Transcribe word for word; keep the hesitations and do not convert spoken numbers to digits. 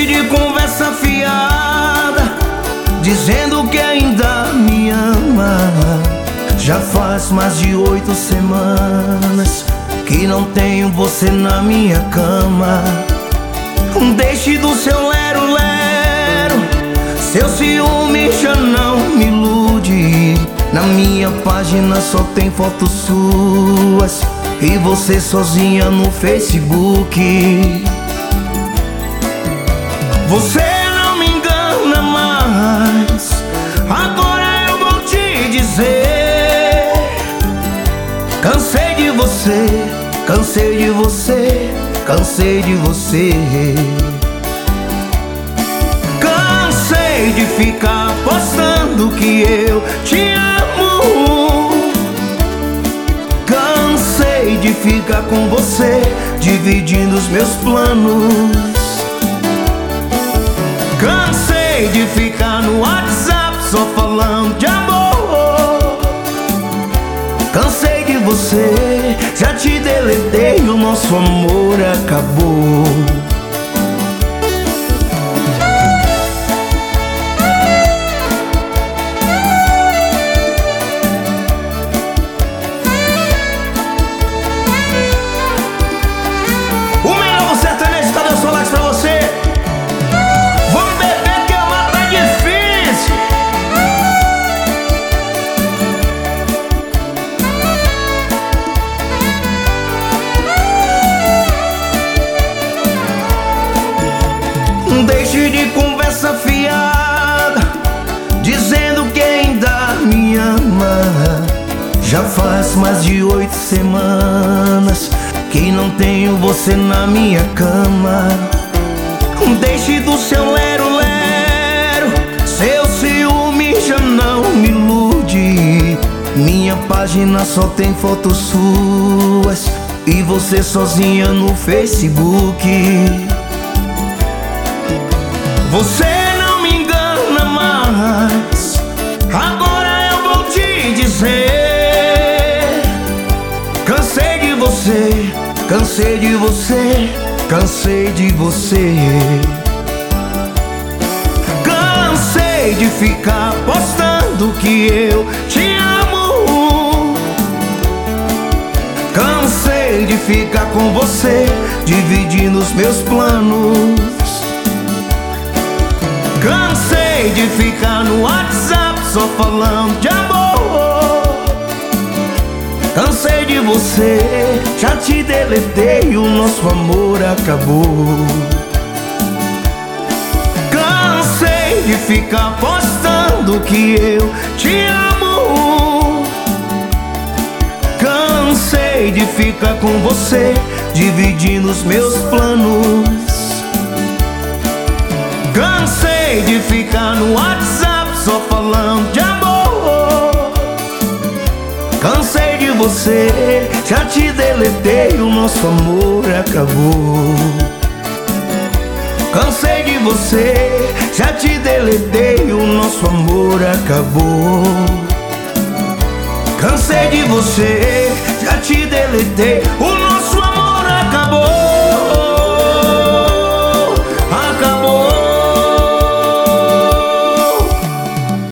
Deixe de conversa fiada, dizendo que ainda me ama. Já faz mais de oito semanas que não tenho você na minha cama. Deixe do seu lero-lero, seu ciúme já não me ilude. Na minha página só tem fotos suas e você sozinha no Facebook. Você não me engana mais, agora eu vou te dizer. Cansei de você, cansei de você, cansei de você. Cansei de ficar postando que eu te amo. Cansei de ficar com você, dividindo os meus planos. Cansei de ficar no WhatsApp só falando de amor. Cansei de você, já te deletei, o nosso amor acabou. O melhor do sertanejo, cadê o Solex pra você? Vamos beber que amar tá difícil. Deixe de conversa fiada, dizendo que ainda me ama. Já faz mais de oito semanas que não tenho você na minha cama. Deixe do seu lero-lero, seu ciúme já não me ilude. Minha página só tem fotos suas e você sozinha no Facebook. Você não me engana mais, agora eu vou te dizer. Cansei de você, cansei de você, cansei de você. Cansei de ficar postando que eu te amo. Cansei de ficar com você, dividindo os meus planos. Cansei de ficar no WhatsApp só falando de amor. Cansei de você, já te deletei, o nosso amor acabou. Cansei de ficar postando que eu te amo. Cansei de ficar com você, dividindo os meus planos. Cansei de ficar no WhatsApp só falando de amor. Cansei de você, já te deletei, o nosso amor acabou. Cansei de você, já te deletei, o nosso amor acabou. Cansei de você, já te deletei, o